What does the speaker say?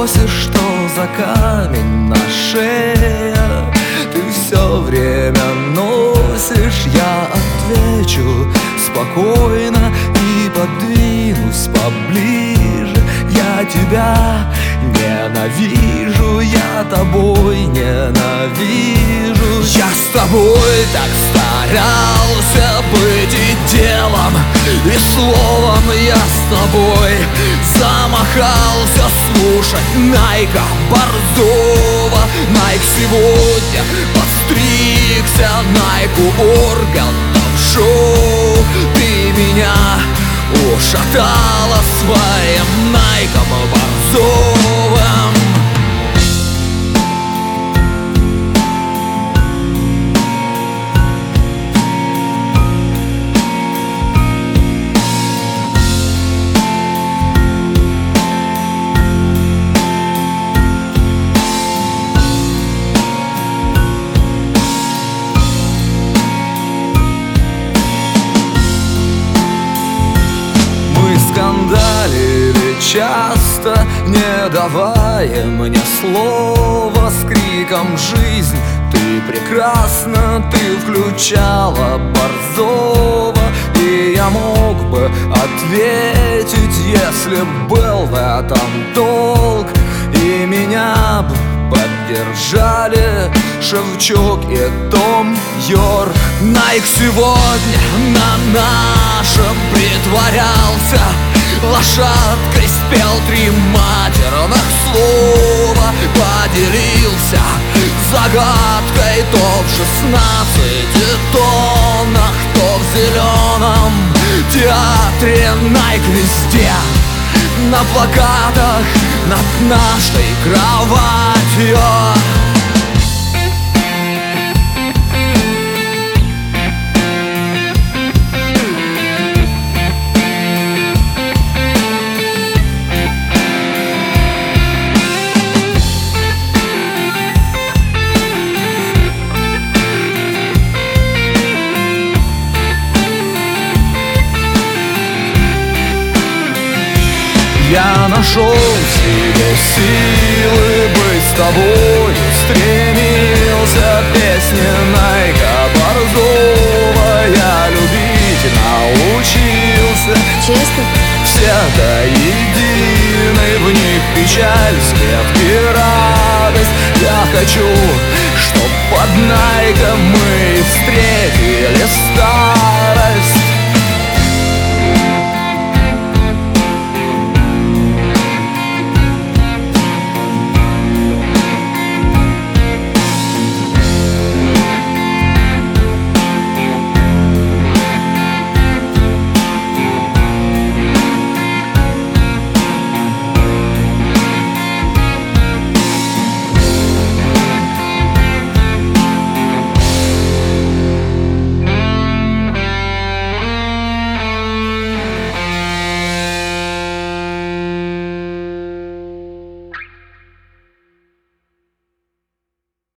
спросишь, что за камень на шее ты все время носишь, я отвечу спокойно и подвинусь поближе. Я тебя ненавижу, я тобой ненавижу. Я с тобой так старался быть и делом, и словом. Я с тобой замахался слушать Найка Борзова. Найк сегодня подстригся, Найку Ургантов шоу. Ты меня ушатала своим Найком Борзовым. Скандалили часто, не давая мне слова, с криком «Жизнь, ты прекрасна!» Ты включала Борзова, и я мог бы ответить, если б был в этом долг, и меня бы поддержали Шевчук и Том Йорк. Найк сегодня на нашем притворялся, лошадкой спел 3 матерных слова, поделился загадкой то в 16 тоннах, то в зеленом театре. Найк везде, на плакатах над нашей кроватью. Я нашел в себе силы быть с тобою, стремился песни Найка Борзова. Я любить научился. Честно? Все до единой, в них печаль, смех и радость. Я хочу, чтоб под Найком мы встретили старость.